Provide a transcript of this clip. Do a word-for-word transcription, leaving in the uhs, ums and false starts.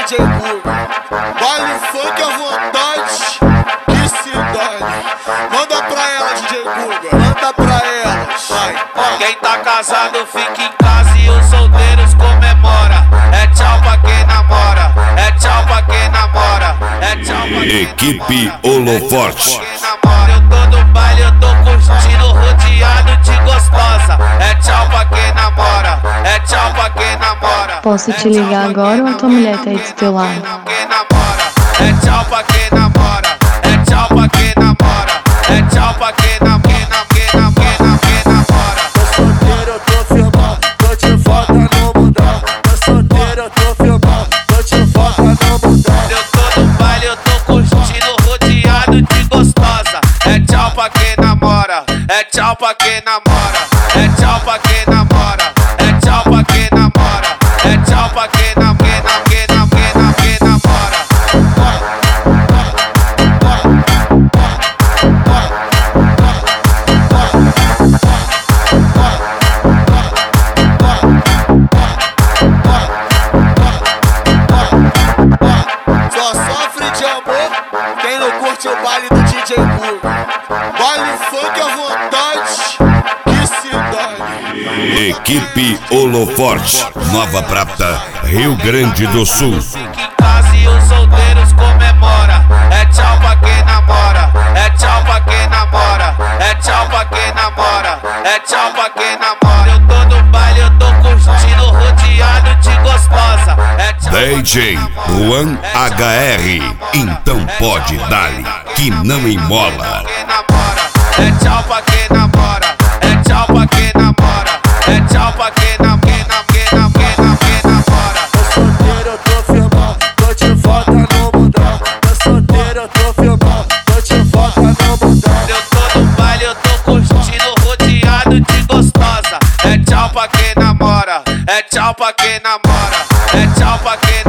D J Guga. Baile funk à vontade, que se dane. Manda pra ela, D J Guga, manda pra elas. Vai. Quem tá casado fica em casa e os solteiros comemora. É tchau pra quem namora, é tchau pra quem namora, é tchau pra quem Equipe Holoforte. Eu tô no baile, eu tô curtindo, rodeado de gostosa. É tchau pra quem namora, é tchau pra quem namora. Posso te ligar agora ou a tua mulher tá aí do teu lado? Quem namora, é tchau pra quem namora, é tchau pra quem namora, é tchau pra quem namora, quem namora, quem namora. Tô solteiro, eu tô filmando, tô de volta no mundão. Tô solteiro, eu tô filmando, tô de volta no mundão. Eu tô no baile, eu tô curtindo, rodeado de gostosa. É tchau pra quem namora, é tchau pra quem namora, é tchau pra quem namora, é tchau pra quem namora, é tchau pra quem namora, quem namora, quem namora. Só sofre de amor quem não curte o baile do D J Guga. Baile funk à vontade, que se dane. Equipe Holoforte, Nova Prata, Rio Grande do Sul. Fica em casa e os solteiros comemora. É tchau pra quem namora, é tchau pra quem namora, é tchau pra quem namora, é tchau pra quem namora. Eu tô no baile, eu tô curtindo, rodeado de gostosa. É tchau D J Juan H R, então pode dar-lhe, que não emmola. quem namora, é tchau pra quem namora, é tchau pra quem namora, é tchau pra quem namora, quem namora, quem namora. Tô solteiro, eu tô filmando, tô de volta no mundão. Tô solteiro, eu tô filmando, tô de volta no mundão. Eu tô no baile, eu tô curtindo, rodeado de gostosa. É tchau pra quem namora, é tchau pra quem namora, é tchau pra quem namora.